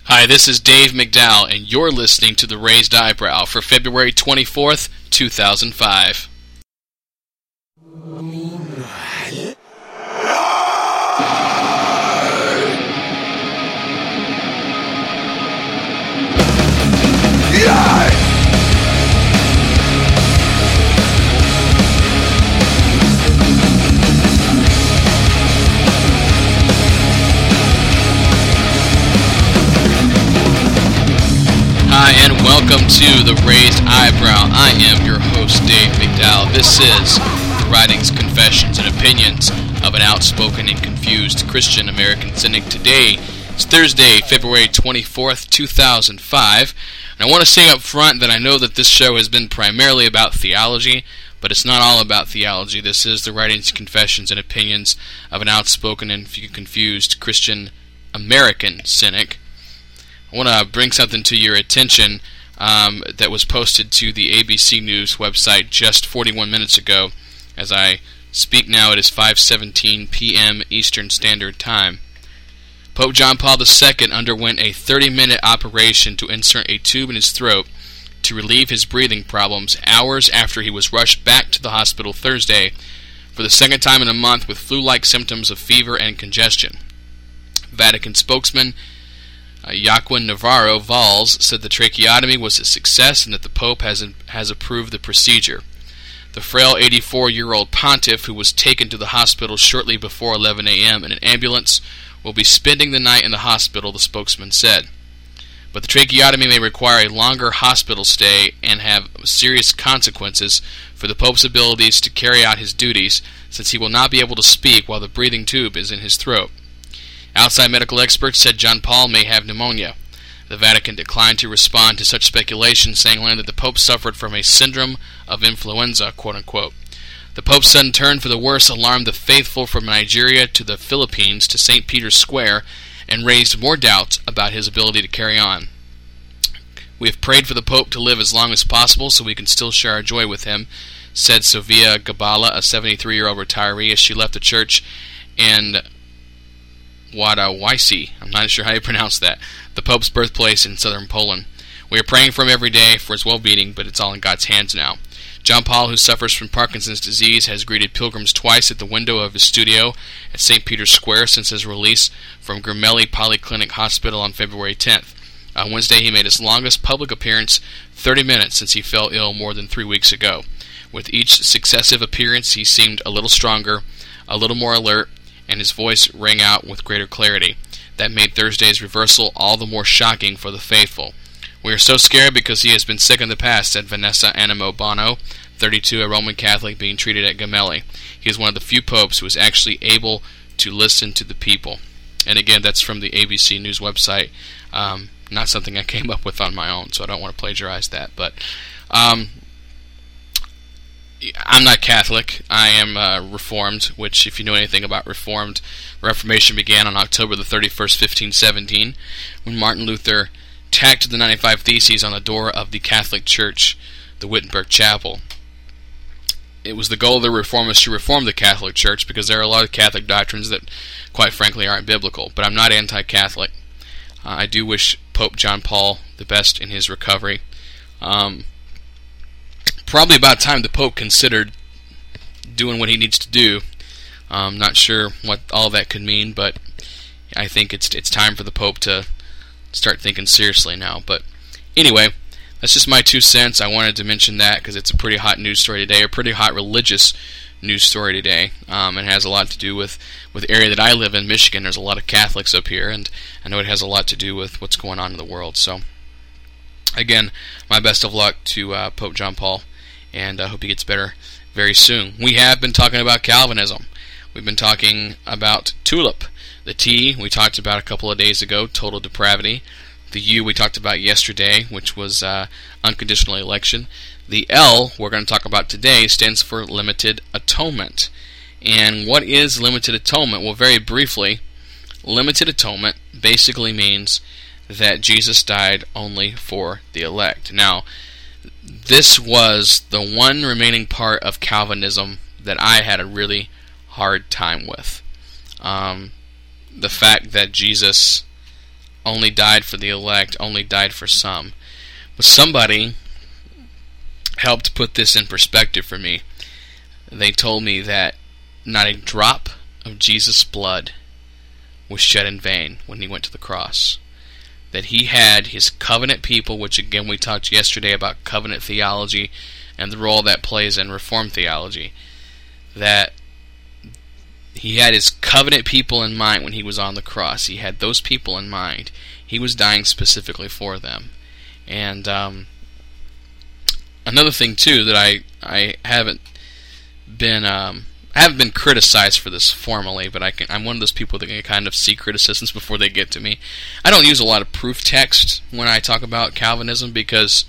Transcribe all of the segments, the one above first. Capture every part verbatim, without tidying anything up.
Hi, this is Dave McDowell, and you're listening to The Raised Eyebrow for February twenty-fourth, two thousand five. Hi, and welcome to The Raised Eyebrow. I am your host, Dave McDowell. This is the writings, confessions, and opinions of an outspoken and confused Christian American cynic. Today is Thursday, February twenty-fourth, two thousand five. And I want to say up front that I know that this show has been primarily about theology, but it's not all about theology. This is the writings, confessions, and opinions of an outspoken and confused Christian American cynic. I want to bring something to your attention um, that was posted to the A B C News website just forty-one minutes ago. As I speak now, it is five seventeen p.m. Eastern Standard Time. Pope John Paul the Second underwent a thirty-minute operation to insert a tube in his throat to relieve his breathing problems hours after he was rushed back to the hospital Thursday for the second time in a month with flu-like symptoms of fever and congestion. Vatican spokesman Uh, Joaquin Navarro Valls said the tracheotomy was a success and that the Pope has has approved the procedure. The frail eighty-four-year-old pontiff, who was taken to the hospital shortly before eleven a.m. in an ambulance, will be spending the night in the hospital, the spokesman said. But the tracheotomy may require a longer hospital stay and have serious consequences for the Pope's abilities to carry out his duties, since he will not be able to speak while the breathing tube is in his throat. Outside medical experts said John Paul may have pneumonia. The Vatican declined to respond to such speculation, saying only that the Pope suffered from a syndrome of influenza, quote-unquote. The Pope's sudden turn for the worse alarmed the faithful from Nigeria to the Philippines to Saint Peter's Square and raised more doubts about his ability to carry on. We have prayed for the Pope to live as long as possible so we can still share our joy with him, said Sofia Gabala, a seventy-three-year-old retiree, as she left the church in Ładowice, I'm not sure how you pronounce that, the Pope's birthplace in southern Poland. We are praying for him every day for his well-being, but it's all in God's hands now. John Paul, who suffers from Parkinson's disease, has greeted pilgrims twice at the window of his studio at Saint Peter's Square since his release from Gemelli Polyclinic Hospital on February tenth. On Wednesday, he made his longest public appearance, thirty minutes, since he fell ill more than three weeks ago. With each successive appearance, he seemed a little stronger, a little more alert, and his voice rang out with greater clarity. That made Thursday's reversal all the more shocking for the faithful. We are so scared because he has been sick in the past, said Vanessa Animo Bono, thirty-two, a Roman Catholic being treated at Gemelli. He is one of the few popes who is actually able to listen to the people. And again, that's from the A B C News website. Um, not something I came up with on my own, so I don't want to plagiarize that. But um, I'm not Catholic. I am uh, Reformed, which, if you know anything about Reformed, Reformation began on October the thirty-first, fifteen seventeen, when Martin Luther tacked the ninety-five Theses on the door of the Catholic Church, the Wittenberg Chapel. It was the goal of the Reformists to reform the Catholic Church because there are a lot of Catholic doctrines that, quite frankly, aren't biblical. But I'm not anti-Catholic. Uh, I do wish Pope John Paul the best in his recovery. Um... Probably about time the Pope considered doing what he needs to do. I'm not sure what all that could mean, but I think it's it's time for the Pope to start thinking seriously now. But anyway, that's just my two cents. I wanted to mention that because it's a pretty hot news story today, a pretty hot religious news story today. Um, it has a lot to do with, with the area that I live in, Michigan. There's a lot of Catholics up here, and I know it has a lot to do with what's going on in the world. So, again, my best of luck to uh, Pope John Paul, and I hope he gets better very soon. We have been talking about Calvinism. We've been talking about TULIP. The T we talked about a couple of days ago, total depravity. The U we talked about yesterday, which was uh, unconditional election. The L we're going to talk about today stands for limited atonement. And what is limited atonement? Well, very briefly, limited atonement basically means that Jesus died only for the elect. Now, this was the one remaining part of Calvinism that I had a really hard time with. Um, the fact that Jesus only died for the elect, only died for some. But somebody helped put this in perspective for me. They told me that not a drop of Jesus' blood was shed in vain when he went to the cross. That he had his covenant people, which again we talked yesterday about covenant theology and the role that plays in Reformed theology, that he had his covenant people in mind when he was on the cross. He had those people in mind. He was dying specifically for them. And um, another thing too that I I haven't been um, I haven't been criticized for this formally, but I can, I'm one of those people that can kind of see criticisms before they get to me. I don't use a lot of proof text when I talk about Calvinism because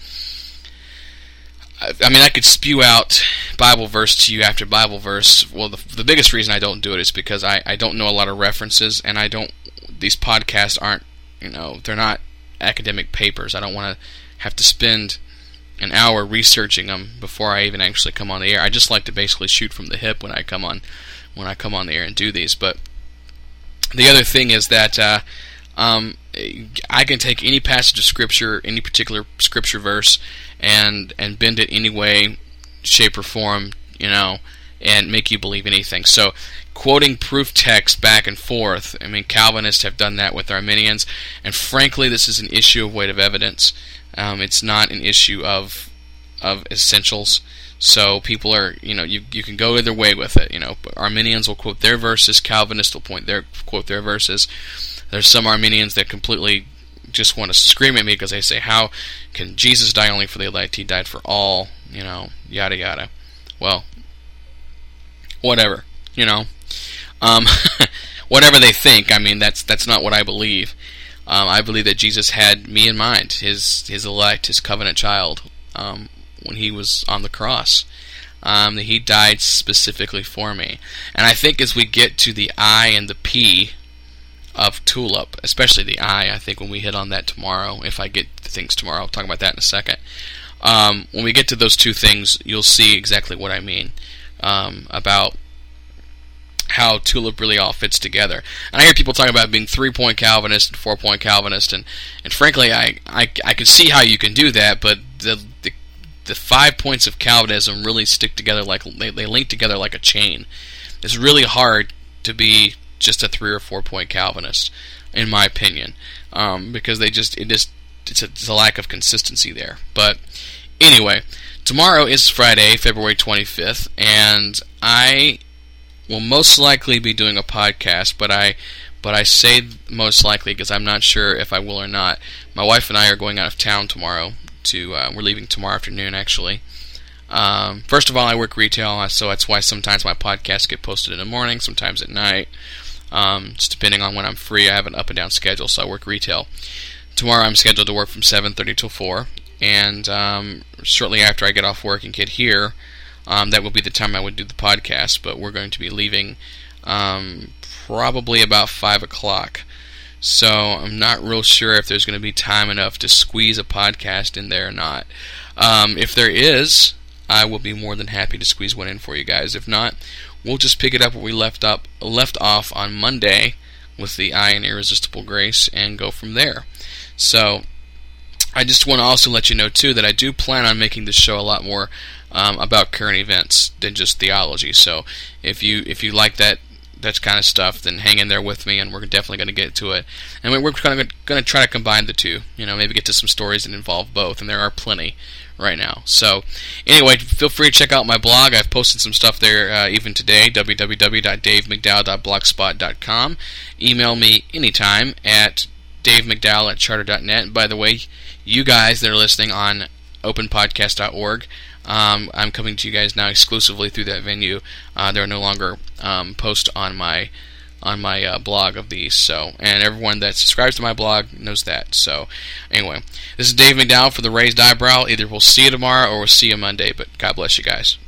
I mean, I could spew out Bible verse to you after Bible verse. Well, the, the biggest reason I don't do it is because I, I don't know a lot of references, and I don't. These podcasts aren't, you know, they're not academic papers. I don't want to have to spend an hour researching them before I even actually come on the air. I just like to basically shoot from the hip when I come on, when I come on the air and do these. But the other thing is that uh, um, I can take any passage of Scripture, any particular Scripture verse, and and bend it any way, shape, or form, you know, and make you believe anything. So, quoting proof text back and forth, I mean, Calvinists have done that with Arminians, and frankly, this is an issue of weight of evidence. Um, it's not an issue of of essentials. So people are, you know, you you can go either way with it. You know, Arminians will quote their verses, Calvinists will point their quote their verses. There's some Arminians that completely just want to scream at me because they say, how can Jesus die only for the elect? He died for all, you know, yada yada. Well, whatever, you know. Um, whatever they think, I mean, that's that's not what I believe. Um, I believe that Jesus had me in mind, his his elect, his covenant child, um, when he was on the cross. Um, that he died specifically for me. And I think as we get to the I and the P of Tulip, especially the I, I think when we hit on that tomorrow, if I get the things tomorrow, I'll talk about that in a second. Um, when we get to those two things, you'll see exactly what I mean um, about how Tulip really all fits together. And I hear people talking about being three-point Calvinist and four-point Calvinist, and, and frankly, I, I I can see how you can do that, but the the, the five points of Calvinism really stick together like they, they link together like a chain. It's really hard to be just a three or four point Calvinist, in my opinion, um, because they just it just it's a, it's a lack of consistency there. But anyway, tomorrow is Friday, February twenty-fifth, and I will most likely be doing a podcast, but I but I say most likely because I'm not sure if I will or not. My wife and I are going out of town tomorrow. To uh, we're leaving tomorrow afternoon, actually. Um, first of all, I work retail, so that's why sometimes my podcasts get posted in the morning, sometimes at night. Um, just depending on when I'm free. I have an up and down schedule, so I work retail. Tomorrow I'm scheduled to work from seven thirty till four, and um, shortly after I get off work and get here, um, that will be the time I would do the podcast, but we're going to be leaving um, probably about five o'clock. So I'm not real sure if there's going to be time enough to squeeze a podcast in there or not. Um, if there is, I will be more than happy to squeeze one in for you guys. If not, we'll just pick it up where we left up, left off on Monday with the I and Irresistible Grace and go from there. So I just want to also let you know too that I do plan on making this show a lot more um, about current events than just theology. So if you if you like that that kind of stuff, then hang in there with me, and we're definitely going to get to it. And we're going to try to combine the two. You know, maybe get to some stories that involve both, and there are plenty right now. So, anyway, feel free to check out my blog. I've posted some stuff there uh, even today, w w w dot dave mcdowell dot blogspot dot com. Email me anytime at dave mcdowell at charter dot net. And by the way, you guys that are listening on open podcast dot org, Um, I'm coming to you guys now exclusively through that venue. Uh, there are no longer um, posts on my on my uh, blog of these. So, and everyone that subscribes to my blog knows that. So, anyway, this is Dave McDowell for the Raised Eyebrow. Either we'll see you tomorrow or we'll see you Monday. But God bless you guys.